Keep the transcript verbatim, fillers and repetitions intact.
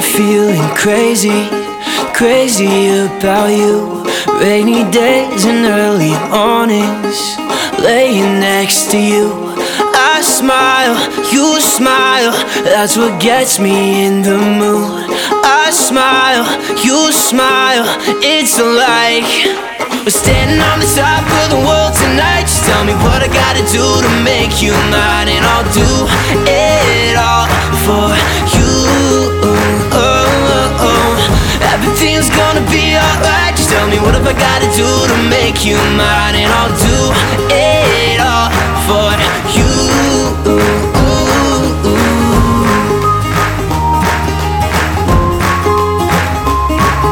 feeling crazy, crazy about you. Rainy days and early mornings, laying next to you. I smile, you smile, that's what gets me in the mood. I smile, you smile, it's like we're standing on the top of the world tonight. Just tell me what I gotta do to make you mine, and I'll do it all for you. Oh, oh, oh. Everything's gonna be alright. Just tell me what have I gotta do to make you mine, and I'll do it